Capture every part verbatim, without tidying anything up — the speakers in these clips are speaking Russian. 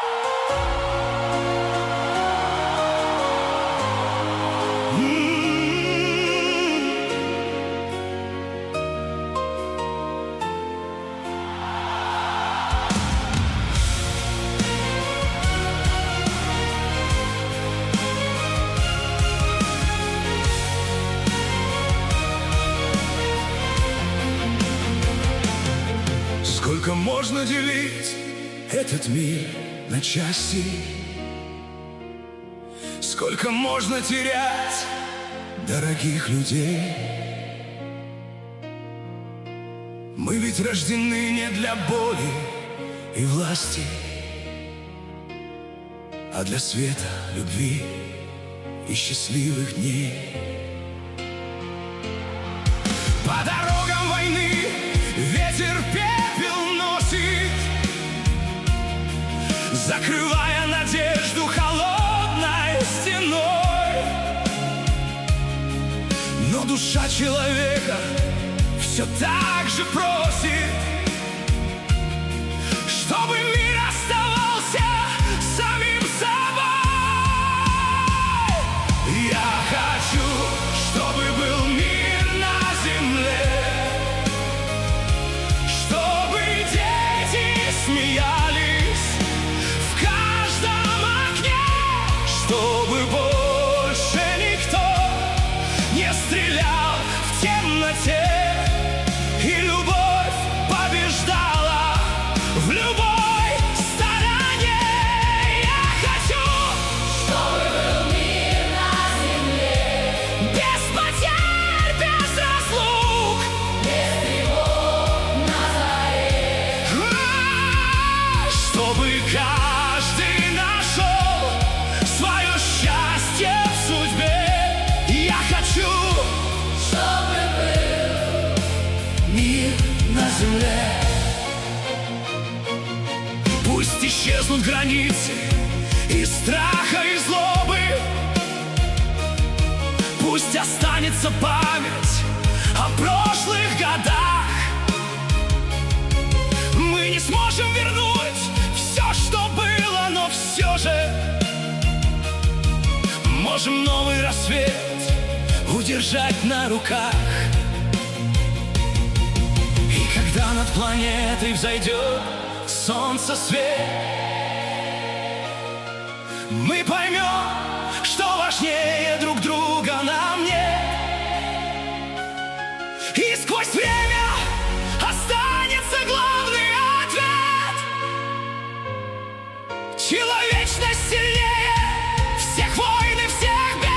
Сколько можно делить этот мир на части? Сколько можно терять дорогих людей? Мы ведь рождены не для боли и власти, а для света, любви и счастливых дней. По дорогам войны ветер пепел носит, закрывая надежду холодной стеной. Но душа человека все так же просит, чтобы мир оставался самим собой. Я хочу, чтобы был мир на земле, чтобы дети смеялись в каждом окне, чтобы больше никто не стрелял в темноте, и любовь побеждала в любой стороне. Я хочу, чтобы был мир на земле, без потерь, без разлук, без тревог на заре. А, чтобы каждый нашел свое счастье в судьбе. Я хочу, чтобы был мир на земле. Пусть исчезнут границы и страха, и злобы, пусть останется память о прошлых годах. Мы не сможем вернуть все, что было, но все же можем новый рассвет удержать на руках. И когда над планетой взойдет солнце свет, мы поймем, что важнее друг друга нам нет. И сквозь время останется главный ответ: человечность сильнее всех войн и всех бед.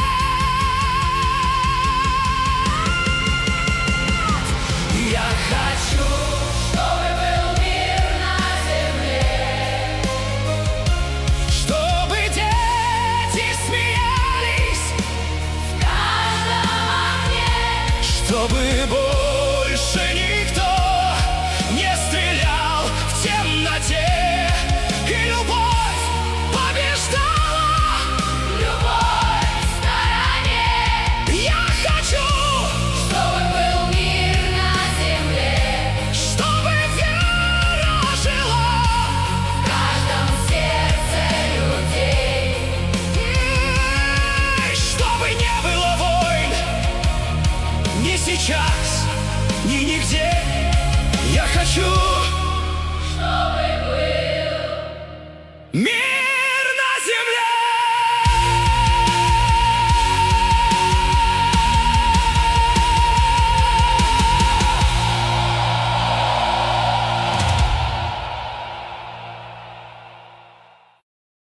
Я хочу, чтобы был мир на земле, чтобы дети смеялись в каждом окне, чтобы больше никто не стрелял в темноте.